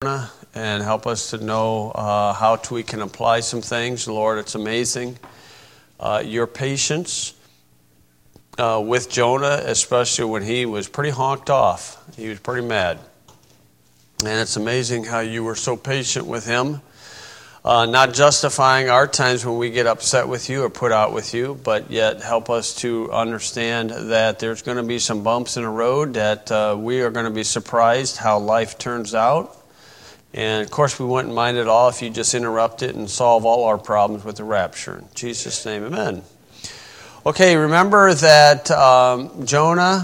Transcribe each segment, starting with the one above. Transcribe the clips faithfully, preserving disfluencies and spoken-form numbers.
and help us to know uh, how to, we can apply some things. Lord, it's amazing. Uh, your patience uh, with Jonah, especially when he was pretty honked off. He was pretty mad. And it's amazing how you were so patient with him, uh, not justifying our times when we get upset with you or put out with you, but yet help us to understand that there's going to be some bumps in the road, that uh, we are going to be surprised how life turns out. And, of course, we wouldn't mind at all if you just interrupt it and solve all our problems with the rapture. In Jesus' name, amen. Okay, remember that um, Jonah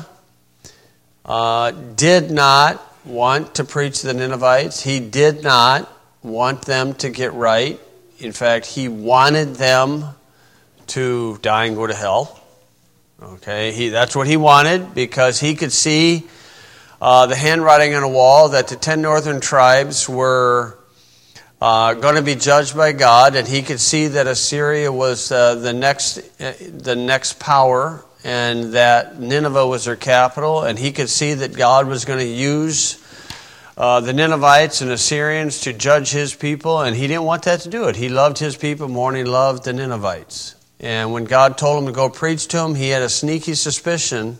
uh, did not want to preach to the Ninevites. He did not want them to get right. In fact, he wanted them to die and go to hell. Okay, he, that's what he wanted, because he could see Uh, the handwriting on a wall that the ten northern tribes were uh, going to be judged by God, and he could see that Assyria was uh, the next uh, the next power, and that Nineveh was their capital, and he could see that God was going to use uh, the Ninevites and Assyrians to judge his people, and he didn't want that to do it. He loved his people more than he loved the Ninevites. And when God told him to go preach to them, he had a sneaky suspicion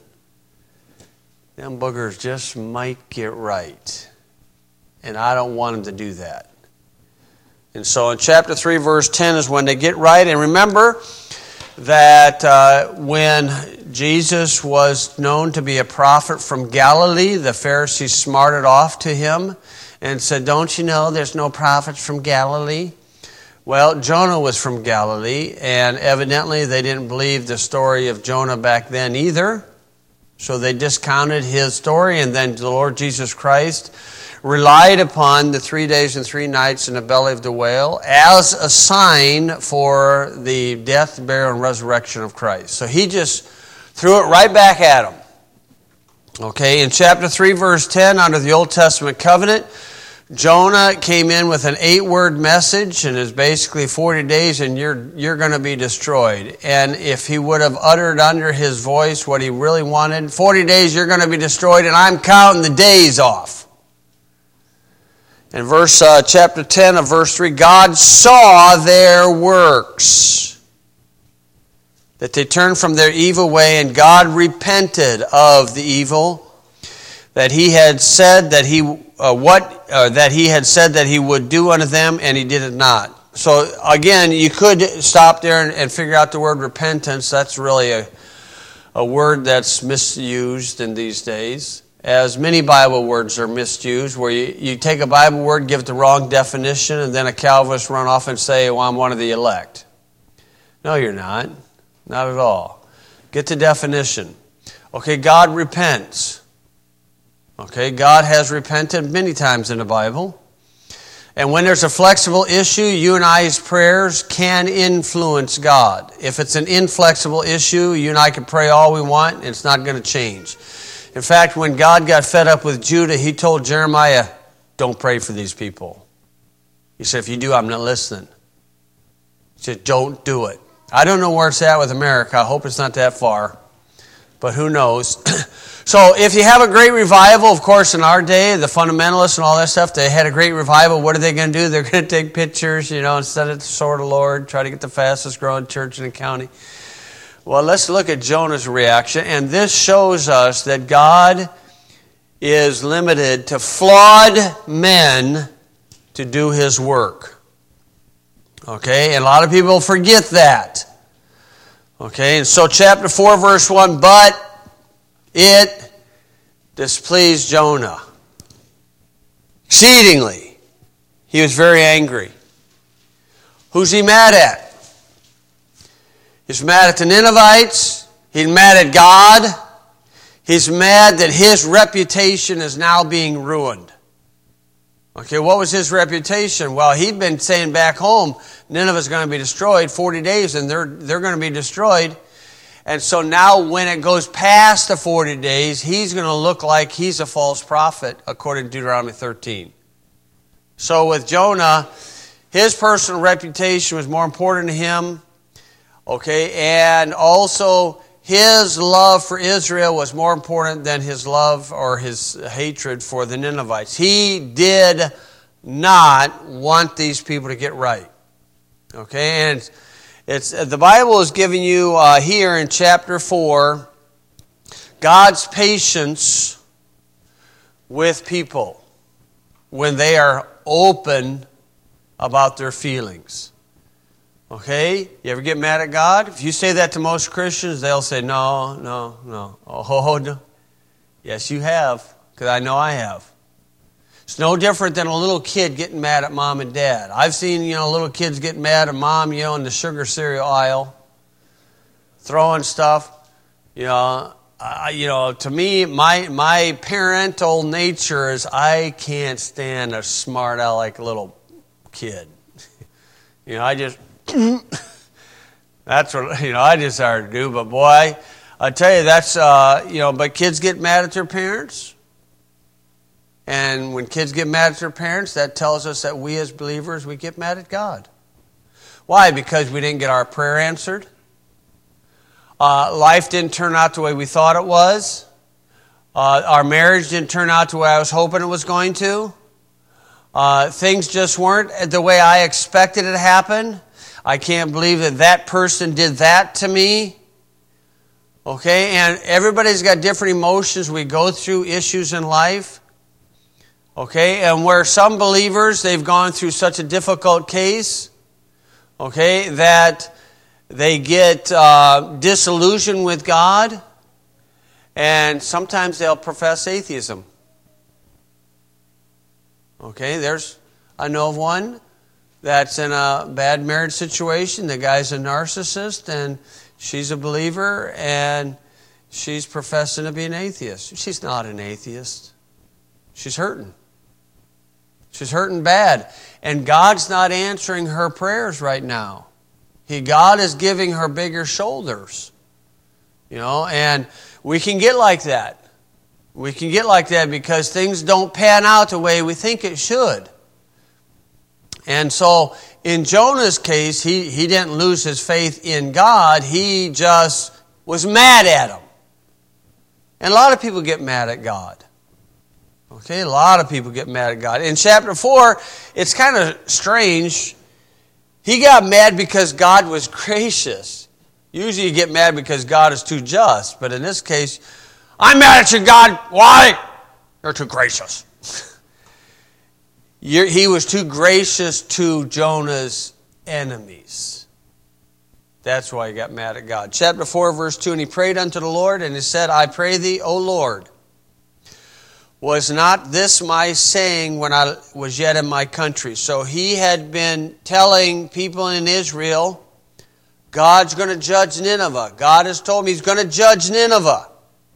them boogers just might get right. And I don't want them to do that. And so in chapter three, verse ten is when they get right. And remember that uh, when Jesus was known to be a prophet from Galilee, the Pharisees smarted off to him and said, "Don't you know there's no prophets from Galilee?" Well, Jonah was from Galilee, and evidently they didn't believe the story of Jonah back then either. So they discounted his story, and then the Lord Jesus Christ relied upon the three days and three nights in the belly of the whale as a sign for the death, burial, and resurrection of Christ. So he just threw it right back at him. Okay, in chapter three, verse ten, under the Old Testament covenant, Jonah came in with an eight-word message, and is basically forty days and you're you're going to be destroyed. And if he would have uttered under his voice what he really wanted, forty days you're going to be destroyed, and I'm counting the days off. In verse uh, chapter ten of verse three, God saw their works, that they turned from their evil way, and God repented of the evil that he had said that he uh, what uh, that he had said that he would do unto them, and he did it not. So again, you could stop there and, and figure out the word repentance. That's really a a word that's misused in these days, as many Bible words are misused, where you, you take a Bible word, give it the wrong definition, and then a Calvinist run off and say, "Well, I'm one of the elect." No, you're not. Not at all. Get the definition. Okay, God repents. Okay, God has repented many times in the Bible. And when there's a flexible issue, you and I's prayers can influence God. If it's an inflexible issue, you and I can pray all we want, and it's not going to change. In fact, when God got fed up with Judah, he told Jeremiah, "Don't pray for these people." He said, "If you do, I'm not listening." He said, "Don't do it." I don't know where it's at with America. I hope it's not that far. But who knows? So if you have a great revival, of course, in our day, the fundamentalists and all that stuff, they had a great revival. What are they going to do? They're going to take pictures, you know, and send it to Sword of the Lord, try to get the fastest growing church in the county. Well, let's look at Jonah's reaction. And this shows us that God is limited to flawed men to do his work. Okay, and a lot of people forget that. Okay, and so chapter four, verse one, but it displeased Jonah exceedingly. He was very angry. Who's he mad at? He's mad at the Ninevites. He's mad at God. He's mad that his reputation is now being ruined. Okay, what was his reputation? Well, he'd been saying back home, Nineveh's going to be destroyed, forty days, and they're they're going to be destroyed. And so now when it goes past the forty days, he's going to look like he's a false prophet, according to Deuteronomy thirteen. So with Jonah, his personal reputation was more important to him. Okay, and also his love for Israel was more important than his love or his hatred for the Ninevites. He did not want these people to get right. Okay, and it's the Bible is giving you uh, here in chapter four God's patience with people when they are open about their feelings. Okay, you ever get mad at God? If you say that to most Christians, they'll say, no, no, no. Oh, no. Yes, you have, because I know I have. It's no different than a little kid getting mad at mom and dad. I've seen, you know, little kids get mad at mom, you know, in the sugar cereal aisle, throwing stuff. You know, I, you know, to me, my my parental nature is I can't stand a smart aleck little kid. You know, I just, that's what, you know, I just hard to do. But boy, I tell you, that's, uh, you know, but kids get mad at their parents. And when kids get mad at their parents, that tells us that we as believers, we get mad at God. Why? Because we didn't get our prayer answered. Uh, life didn't turn out the way we thought it was. Uh, our marriage didn't turn out the way I was hoping it was going to. Uh, things just weren't the way I expected it to happen. I can't believe that that person did that to me. Okay, and everybody's got different emotions. We go through issues in life. Okay, and where some believers, they've gone through such a difficult case, okay, that they get uh, disillusioned with God, and sometimes they'll profess atheism. Okay, there's, I know of one that's in a bad marriage situation. The guy's a narcissist, and she's a believer, and she's professing to be an atheist. She's not an atheist. She's hurting. She's hurting bad. And God's not answering her prayers right now. He, God is giving her bigger shoulders. You know, and we can get like that. We can get like that because things don't pan out the way we think it should. And so, in Jonah's case, he, he didn't lose his faith in God. He just was mad at him. And a lot of people get mad at God. Okay, a lot of people get mad at God. In chapter four, it's kind of strange. He got mad because God was gracious. Usually you get mad because God is too just. But in this case, I'm mad at you, God. Why? You're too gracious. You're, he was too gracious to Jonah's enemies. That's why he got mad at God. Chapter four, verse two, and he prayed unto the Lord, and he said, I pray thee, O Lord, was not this my saying when I was yet in my country? So he had been telling people in Israel, God's going to judge Nineveh. God has told me He's going to judge Nineveh.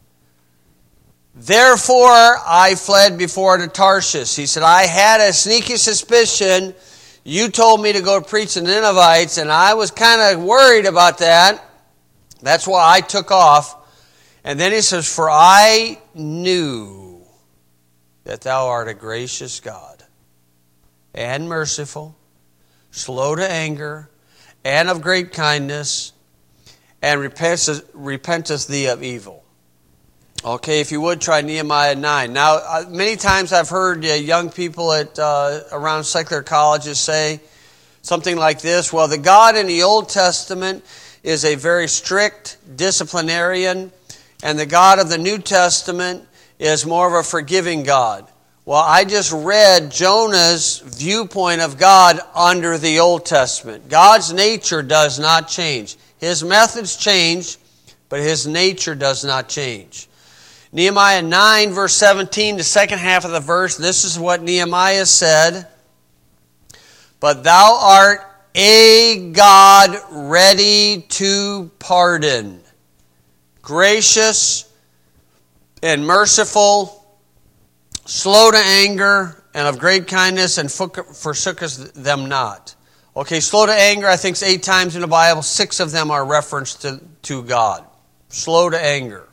Therefore, I fled before to Tarshish. He said, I had a sneaky suspicion. You told me to go preach to the Ninevites, and I was kind of worried about that. That's why I took off. And then he says, for I knew that thou art a gracious God, and merciful, slow to anger, and of great kindness, and repenteth, repenteth thee of evil. Okay, if you would, try Nehemiah nine. Now, uh, many times I've heard uh, young people at uh, around secular colleges say something like this, well, the God in the Old Testament is a very strict disciplinarian, and the God of the New Testament is more of a forgiving God. Well, I just read Jonah's viewpoint of God under the Old Testament. God's nature does not change. His methods change, but His nature does not change. Nehemiah nine, verse seventeen, the second half of the verse, this is what Nehemiah said. But thou art a God ready to pardon, gracious and merciful, slow to anger, and of great kindness, and forsookest them not. Okay, slow to anger, I think it's eight times in the Bible. Six of them are referenced to, to God. Slow to anger.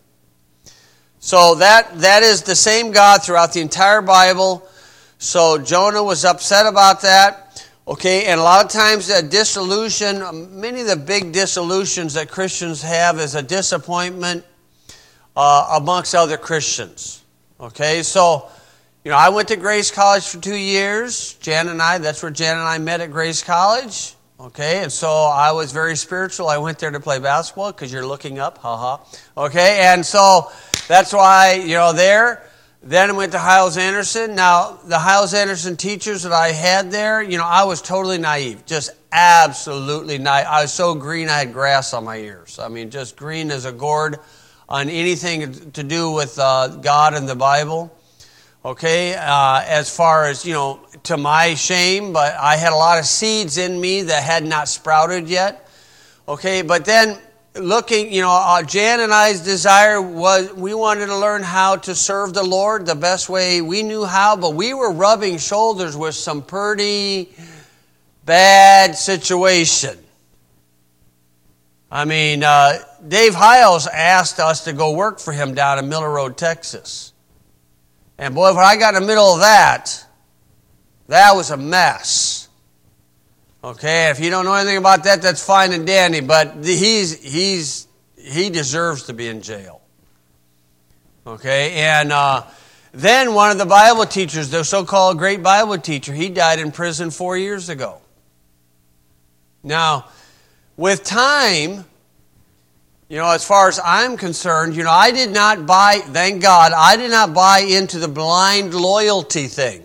So that that is the same God throughout the entire Bible. So Jonah was upset about that. Okay, and a lot of times that disillusion, many of the big disillusions that Christians have is a disappointment Uh, amongst other Christians. Okay, so You know, I went to Grace College for two years. Jan and I, that's where Jan and I met at Grace College. Okay, and so I was very spiritual. I went there to play basketball because you're looking up, haha. Okay, and so that's why, you know, there. Then I went to Hyles-Anderson. Now, the Hyles-Anderson teachers that I had there, you know, I was totally naive. Just absolutely naive. I was so green I had grass on my ears. I mean, just green as a gourd on anything to do with uh, God and the Bible. Okay, uh, as far as, you know, to my shame, but I had a lot of seeds in me that had not sprouted yet. Okay, but then looking, you know, uh, Jan and I's desire was we wanted to learn how to serve the Lord the best way we knew how, but we were rubbing shoulders with some pretty bad situation. I mean, uh, Dave Hyles asked us to go work for him down in Miller Road, Texas. And boy, when I got in the middle of that, that was a mess. Okay, if you don't know anything about that, that's fine and dandy, but he's he's he deserves to be in jail. Okay, and uh, then one of the Bible teachers, the so-called great Bible teacher, he died in prison four years ago. Now, with time, you know, as far as I'm concerned, you know, I did not buy, thank God, I did not buy into the blind loyalty thing.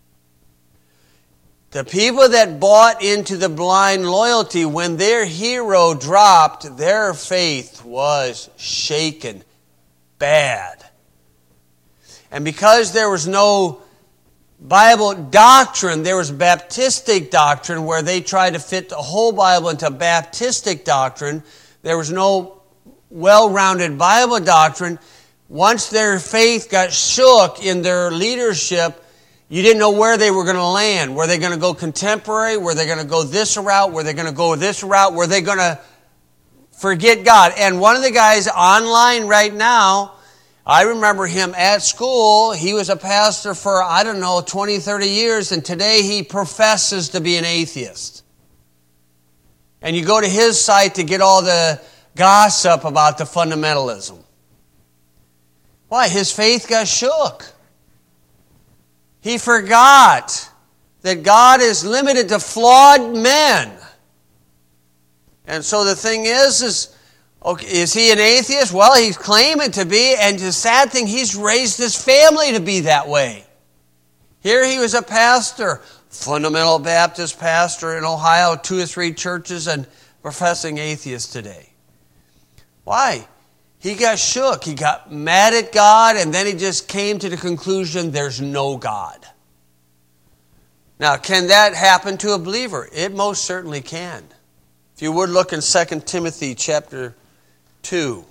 The people that bought into the blind loyalty, when their hero dropped, their faith was shaken bad. And because there was no Bible doctrine, there was Baptistic doctrine where they tried to fit the whole Bible into Baptistic doctrine. There was no well-rounded Bible doctrine. Once their faith got shook in their leadership, you didn't know where they were going to land. Were they going to go contemporary? Were they going to go this route? Were they going to go this route? Were they going to forget God? And one of the guys online right now, I remember him at school. He was a pastor for, I don't know, twenty, thirty years, and today he professes to be an atheist. And you go to his site to get all the gossip about the fundamentalism. Why? His faith got shook. He forgot that God is limited to flawed men. And so the thing is, is, okay, is he an atheist? Well, he's claiming to be, and the sad thing, he's raised his family to be that way. Here he was a pastor, fundamental Baptist pastor in Ohio, two or three churches, and professing atheist today. Why? He got shook. He got mad at God, and then he just came to the conclusion there's no God. Now, can that happen to a believer? It most certainly can. If you would look in Second Timothy chapter two.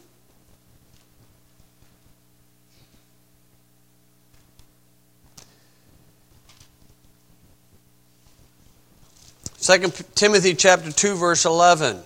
Second Timothy chapter two, verse eleven.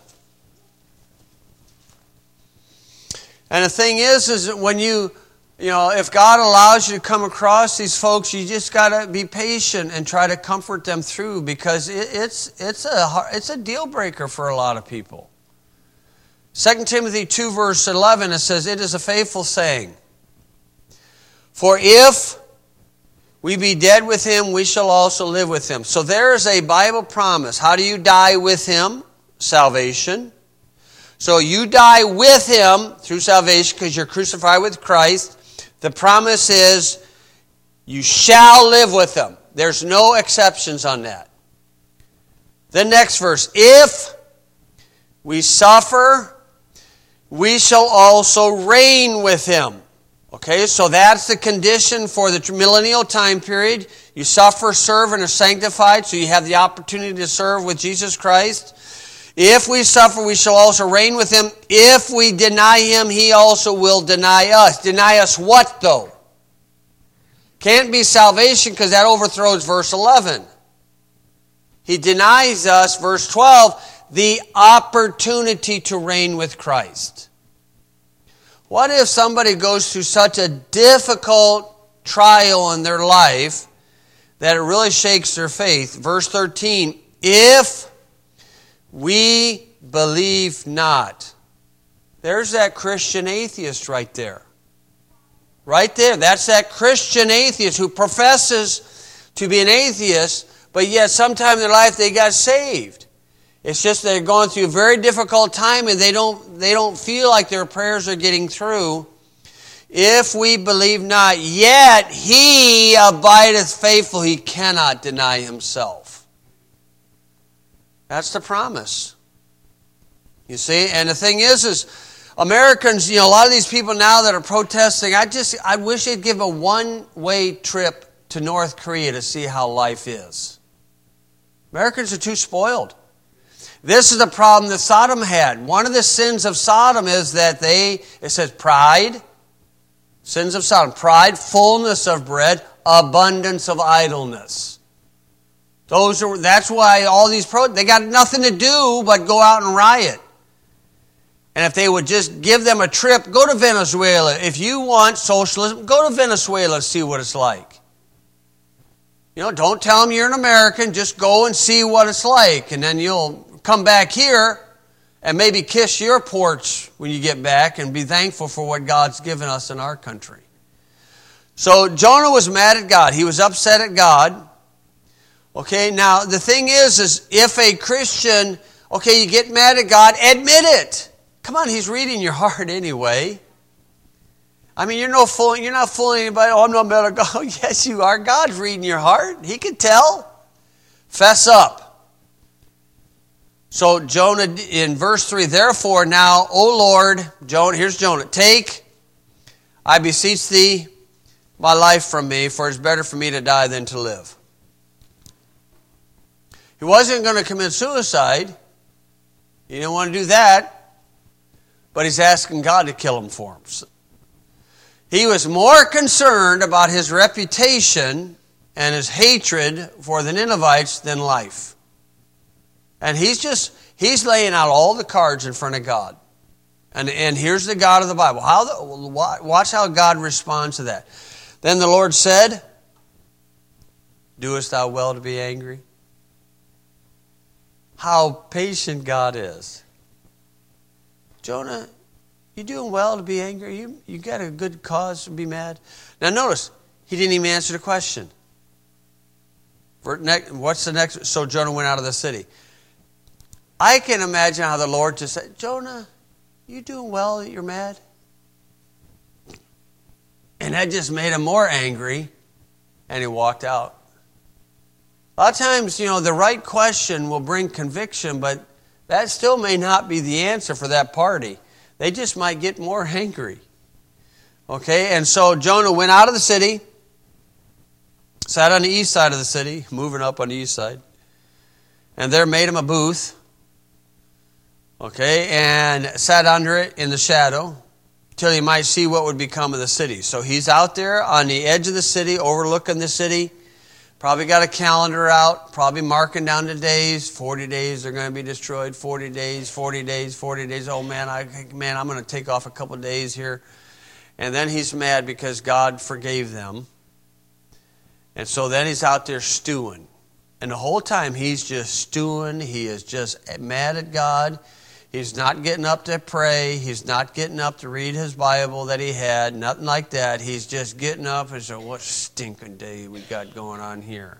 And the thing is, is that when you, you know, if God allows you to come across these folks, you just got to be patient and try to comfort them through, because it, it's it's a it's a deal breaker for a lot of people. Second Timothy two, verse eleven, it says, "It is a faithful saying, for if we be dead with him, we shall also live with him." So there is a Bible promise. How do you die with him? Salvation. So you die with him through salvation because you're crucified with Christ. The promise is you shall live with him. There's no exceptions on that. The next verse, if we suffer, we shall also reign with him. Okay, so that's the condition for the millennial time period. You suffer, serve, and are sanctified, so you have the opportunity to serve with Jesus Christ. If we suffer, we shall also reign with him. If we deny him, he also will deny us. Deny us what, though? Can't be salvation, because that overthrows verse eleven. He denies us, verse twelve, the opportunity to reign with Christ. What if somebody goes through such a difficult trial in their life that it really shakes their faith? Verse thirteen, if we believe not. There's that Christian atheist right there. Right there. That's that Christian atheist who professes to be an atheist, but yet sometime in their life they got saved. It's just they're going through a very difficult time and they don't, they don't feel like their prayers are getting through. If we believe not, yet he abideth faithful. He cannot deny himself. That's the promise. You see? And the thing is, is Americans, you know, a lot of these people now that are protesting, I just, I wish they'd give a one-way trip to North Korea to see how life is. Americans are too spoiled. This is the problem that Sodom had. One of the sins of Sodom is that they, it says pride, sins of Sodom, pride, fullness of bread, abundance of idleness. Those are, that's why all these, pro, they got nothing to do but go out and riot. And if they would just give them a trip, go to Venezuela. If you want socialism, go to Venezuela and see what it's like. You know, don't tell them you're an American. Just go and see what it's like. And then you'll come back here and maybe kiss your porch when you get back and be thankful for what God's given us in our country. So Jonah was mad at God. He was upset at God. Okay, now the thing is, is if a Christian, okay, you get mad at God, admit it. Come on, he's reading your heart anyway. I mean, you're no fooling, you're not fooling anybody. Oh, I'm not mad at God. Oh, yes, you are. God's reading your heart. He can tell. Fess up. So Jonah, in verse three, therefore now, O Lord, Jonah, here's Jonah, take, I beseech thee, my life from me, for it's better for me to die than to live. He wasn't going to commit suicide. He didn't want to do that. But he's asking God to kill him for him. He was more concerned about his reputation and his hatred for the Ninevites than life. And he's just, he's laying out all the cards in front of God. And, and here's the God of the Bible. How the, watch how God responds to that. Then the Lord said, doest thou well to be angry? How patient God is. Jonah, you doing well to be angry? You, you got a good cause to be mad? Now notice, he didn't even answer the question. What's the next? So Jonah went out of the city. I can imagine how the Lord just said, Jonah, you doing well that you're mad? And that just made him more angry, and he walked out. A lot of times, you know, the right question will bring conviction, but that still may not be the answer for that party. They just might get more angry. Okay, and so Jonah went out of the city, sat on the east side of the city, moving up on the east side, and there made him a booth, okay, and sat under it in the shadow till he might see what would become of the city. So he's out there on the edge of the city, overlooking the city. Probably got a calendar out, probably marking down the days. forty days, they're going to be destroyed. forty days, forty days, forty days. Oh, man, I, man, I'm going to take off a couple of days here. And then he's mad because God forgave them. And so then he's out there stewing. And the whole time he's just stewing. He is just mad at God. He's not getting up to pray. He's not getting up to read his Bible that he had. Nothing like that. He's just getting up and saying, what stinking day we got going on here.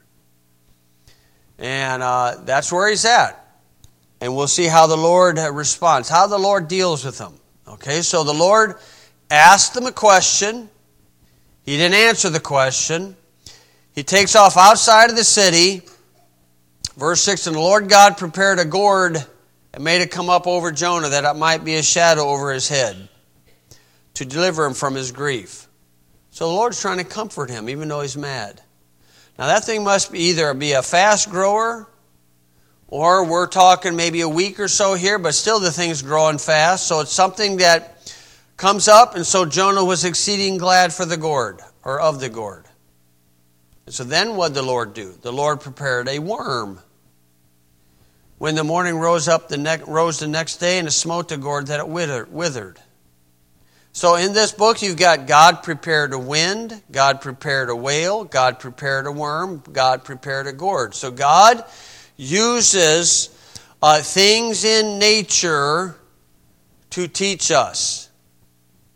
And uh, that's where he's at. And we'll see how the Lord responds, how the Lord deals with him. Okay, so the Lord asked him a question. He didn't answer the question. He takes off outside of the city. Verse six, and the Lord God prepared a gourd and made it come up over Jonah, that it might be a shadow over his head, to deliver him from his grief. So the Lord's trying to comfort him, even though he's mad. Now that thing must be either be a fast grower, or we're talking maybe a week or so here, but still the thing's growing fast. So it's something that comes up, and so Jonah was exceeding glad for the gourd, or of the gourd. And so then what did the Lord do? The Lord prepared a worm. When the morning rose up, the ne- rose the next day, and it smote the gourd that it withered. So in this book, you've got God prepared a wind, God prepared a whale, God prepared a worm, God prepared a gourd. So God uses uh, things in nature to teach us.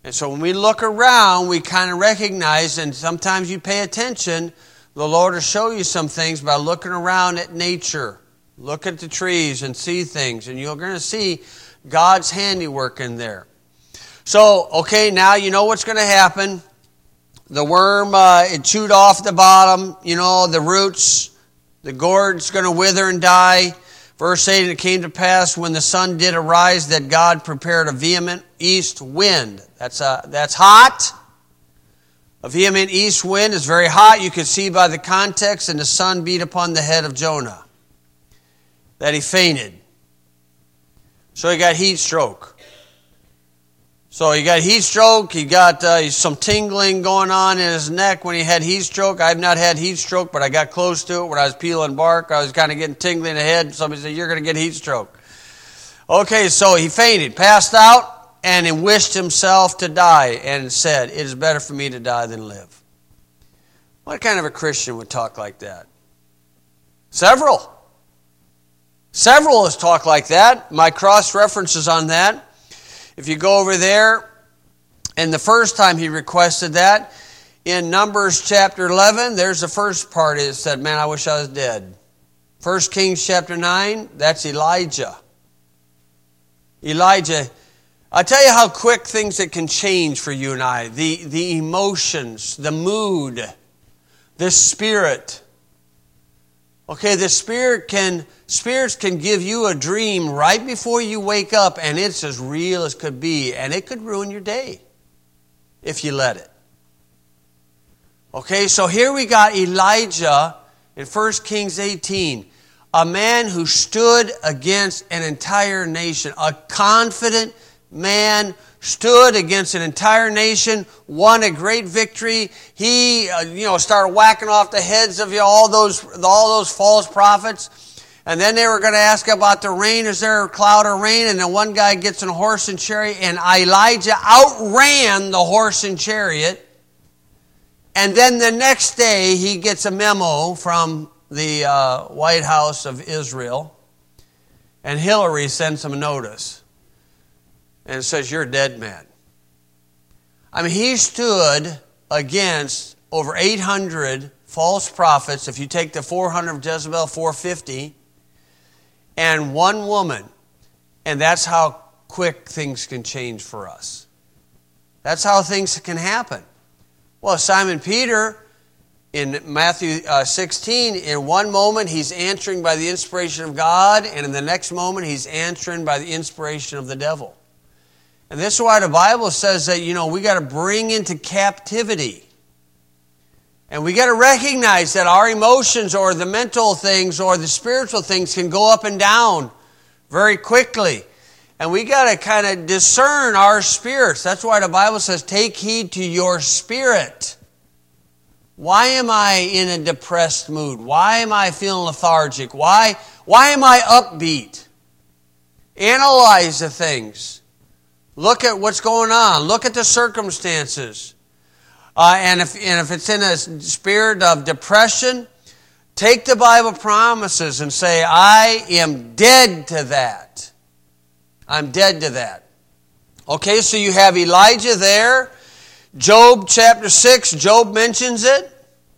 And so when we look around, we kind of recognize, and sometimes you pay attention, the Lord will show you some things by looking around at nature. Look at the trees and see things, and you're going to see God's handiwork in there. So, okay, now you know what's going to happen. The worm, uh, it chewed off the bottom, you know, the roots. The gourd's going to wither and die. Verse eight, and it came to pass when the sun did arise that God prepared a vehement east wind. That's, a, that's hot. A vehement east wind is very hot. You can see by the context, and the sun beat upon the head of Jonah, that he fainted. So he got heat stroke. So he got heat stroke. He got uh, some tingling going on in his neck when he had heat stroke. I've not had heat stroke, but I got close to it when I was peeling bark. I was kind of getting tingling in the head. Somebody said, you're going to get heat stroke. Okay, so he fainted, passed out, and he wished himself to die and said, it is better for me to die than live. What kind of a Christian would talk like that? Several. Several has talked like that. My cross-references on that. If you go over there, and the first time he requested that, in Numbers chapter eleven, there's the first part. It said, man, I wish I was dead. First Kings chapter nine, that's Elijah. Elijah, I tell you how quick things that can change for you and I. The, the emotions, the mood, the spirit. Okay, the spirit can, spirits can give you a dream right before you wake up, and it's as real as could be, and it could ruin your day if you let it. Okay, so here we got Elijah in First Kings eighteen, a man who stood against an entire nation, a confident man stood against an entire nation, won a great victory. He, uh, you know, started whacking off the heads of you know, all those all those false prophets. And then they were going to ask about the rain. Is there a cloud or rain? And then one guy gets in a horse and chariot, and Elijah outran the horse and chariot. And then the next day, he gets a memo from the uh, White House of Israel, and Hillary sends him a notice. And it says, you're a dead man. I mean, he stood against over eight hundred false prophets. If you take the four hundred of Jezebel, four hundred fifty, and one woman. And that's how quick things can change for us. That's how things can happen. Well, Simon Peter, in Matthew uh, sixteen, in one moment he's answering by the inspiration of God, and in the next moment he's answering by the inspiration of the devil. And this is why the Bible says that, you know, we got to bring into captivity. And we got to recognize that our emotions or the mental things or the spiritual things can go up and down very quickly. And we got to kind of discern our spirits. That's why the Bible says, take heed to your spirit. Why am I in a depressed mood? Why am I feeling lethargic? Why, why am I upbeat? Analyze the things. Look at what's going on. Look at the circumstances. Uh, and, if, and if it's in a spirit of depression, take the Bible promises and say, I am dead to that. I'm dead to that. Okay, so you have Elijah there. Job chapter six, Job mentions it.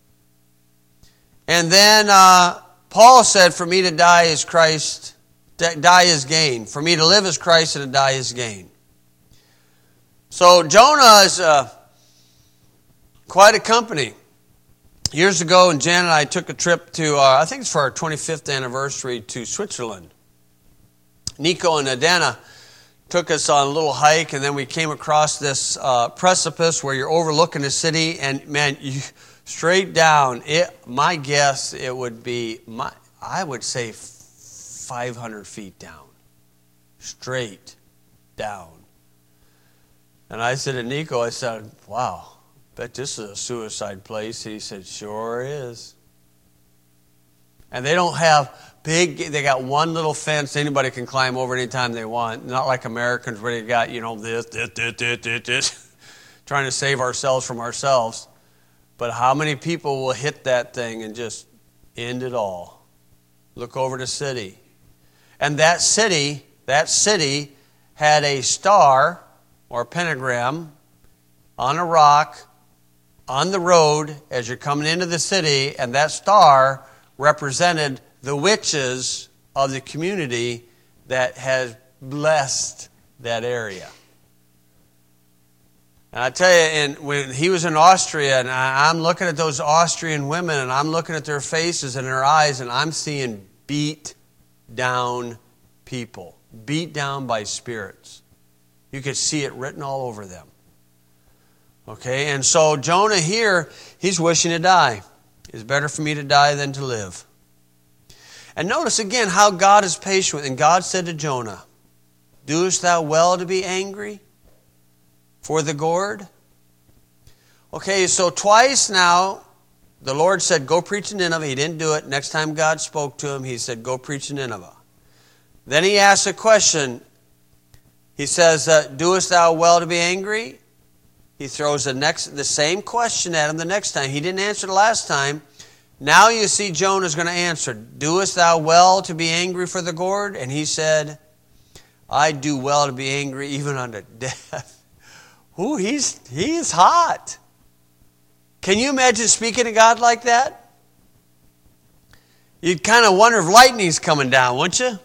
And then uh, Paul said, for me to die is Christ, die is gain. For me to live is Christ and to die is gain. So Jonah is uh, quite a company. Years ago, and Jan and I took a trip to, uh, I think it's for our twenty-fifth anniversary, to Switzerland. Nico and Adana took us on a little hike, and then we came across this uh, precipice where you're overlooking the city, and man, you, straight down, it, my guess, it would be, my, I would say five hundred feet down. Straight down. And I said to Nico, I said, wow, bet this is a suicide place. He said, sure is. And they don't have big, they got one little fence anybody can climb over anytime they want. Not like Americans where they got, you know, this, this, this, this, this, this, trying to save ourselves from ourselves. But how many people will hit that thing and just end it all? Look over the city. And that city, that city had a star or a pentagram on a rock on the road as you're coming into the city, and that star represented the witches of the community that has blessed that area. And I tell you, and when he was in Austria, and I, I'm looking at those Austrian women, and I'm looking at their faces and their eyes, and I'm seeing beat down people, beat down by spirits. You could see it written all over them. Okay, and so Jonah here, he's wishing to die. It's better for me to die than to live. And notice again how God is patient. And God said to Jonah, doest thou well to be angry for the gourd? Okay, so twice now, the Lord said, go preach in Nineveh. He didn't do it. Next time God spoke to him, he said, go preach in Nineveh. Then he asks a question. He says, uh, doest thou well to be angry? He throws the next, the same question at him the next time. He didn't answer the last time. Now you see Jonah's going to answer, doest thou well to be angry for the gourd? And he said, I do well to be angry even unto death. Ooh, he's, he's hot. Can you imagine speaking to God like that? You'd kind of wonder if lightning's coming down, wouldn't you?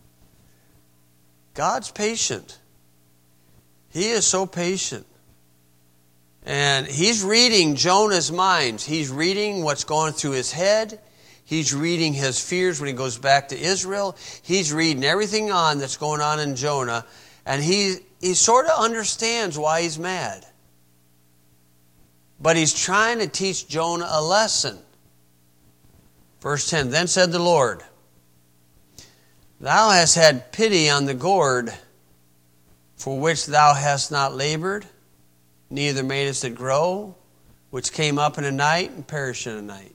God's patient. He is so patient. And he's reading Jonah's mind. He's reading what's going through his head. He's reading his fears when he goes back to Israel. He's reading everything on that's going on in Jonah. And he, he sort of understands why he's mad. But he's trying to teach Jonah a lesson. Verse ten, then said the Lord, thou hast had pity on the gourd for which thou hast not labored, neither madest it grow, which came up in a night and perished in a night.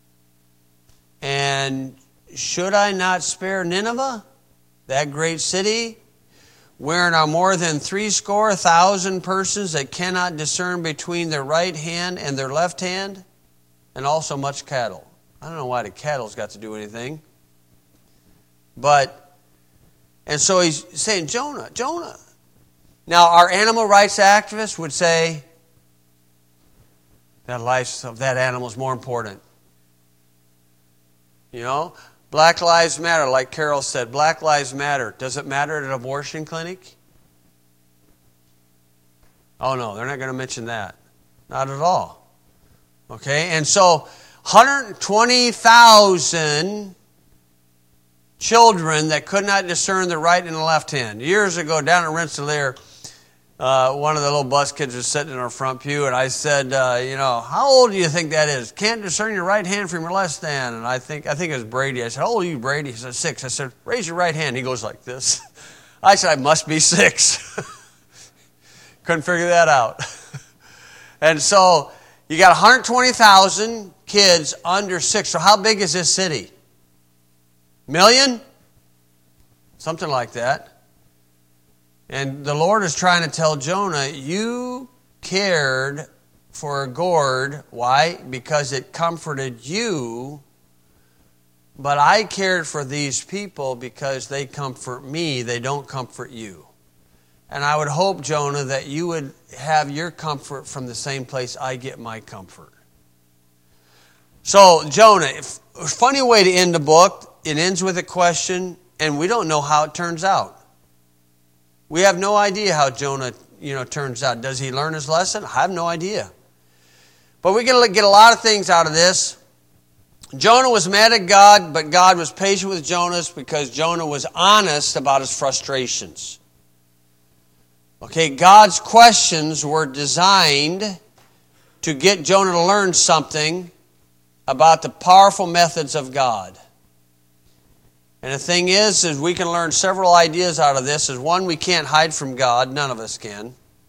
And should I not spare Nineveh, that great city, wherein are more than threescore thousand persons that cannot discern between their right hand and their left hand, and also much cattle? I don't know why the cattle's got to do anything. But, and so he's saying, Jonah, Jonah. Now, our animal rights activists would say that life of that animal is more important. You know, Black Lives Matter, like Carol said, Black Lives Matter. Does it matter at an abortion clinic? Oh, no, they're not going to mention that. Not at all. Okay, and so one hundred twenty thousand children that could not discern the right and the left hand. Years ago, down at Rensselaer, uh, one of the little bus kids was sitting in our front pew, and I said, uh, you know, how old do you think that is? Can't discern your right hand from your left hand. And I think I think it was Brady. I said, how old are you, Brady? He said, six. I said, raise your right hand. He goes like this. I said, I must be six. Couldn't figure that out. And so you got one hundred twenty thousand kids under six. So how big is this city? Million? Something like that. And the Lord is trying to tell Jonah, you cared for a gourd. Why? Because it comforted you. But I cared for these people because they comfort me. They don't comfort you. And I would hope, Jonah, that you would have your comfort from the same place I get my comfort. So, Jonah, a funny way to end the book. It ends with a question, and we don't know how it turns out. We have no idea how Jonah, you know, turns out. Does he learn his lesson? I have no idea. But we can get a lot of things out of this. Jonah was mad at God, but God was patient with Jonah because Jonah was honest about his frustrations. Okay, God's questions were designed to get Jonah to learn something about the powerful methods of God. And the thing is, is we can learn several ideas out of this. Is one, we can't hide from God. None of us can.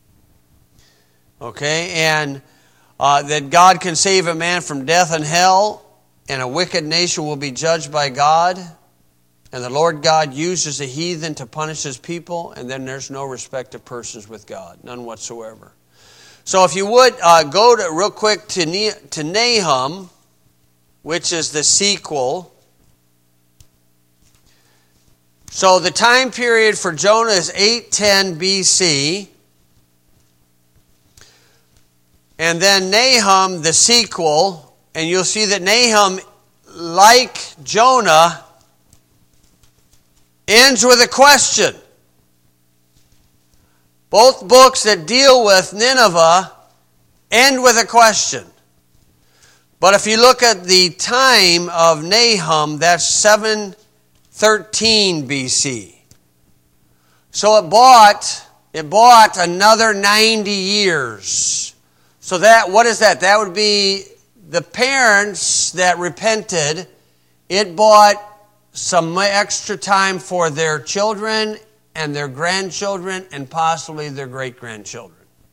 Okay, and uh, that God can save a man from death and hell, and a wicked nation will be judged by God. And the Lord God uses a heathen to punish his people, and then there's no respect of persons with God, none whatsoever. So if you would, uh, go to real quick to, ne- to Nahum, which is the sequel. So the time period for Jonah is eight ten B C. And then Nahum, the sequel, and you'll see that Nahum, like Jonah, ends with a question. Both books that deal with Nineveh end with a question. But if you look at the time of Nahum, that's seven thirteen B C. So it bought, it bought another ninety years. So that, what is that? That would be the parents that repented. It bought some extra time for their children and their grandchildren and possibly their great-grandchildren.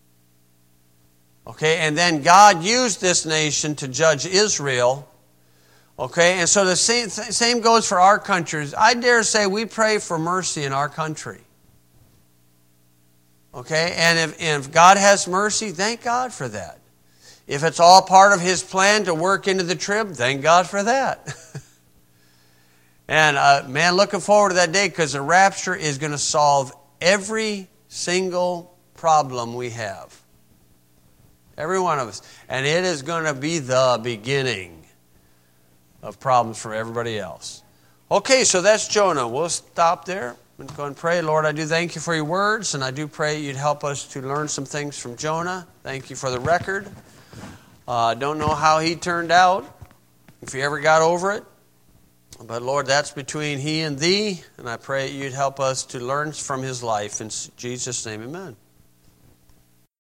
Okay, and then God used this nation to judge Israel. Okay, and so the same, same goes for our countries. I dare say we pray for mercy in our country. Okay, and if, and if God has mercy, thank God for that. If it's all part of His plan to work into the trib, thank God for that. And uh, man, looking forward to that day, because the rapture is going to solve every single problem we have. Every one of us. And it is going to be the beginning of problems for everybody else. Okay, so that's Jonah. We'll stop there and go and pray. Lord, I do thank you for your words, and I do pray you'd help us to learn some things from Jonah. Thank you for the record. I uh, don't know how he turned out, if he ever got over it. But Lord, that's between he and thee, and I pray you'd help us to learn from his life. In Jesus' name, amen.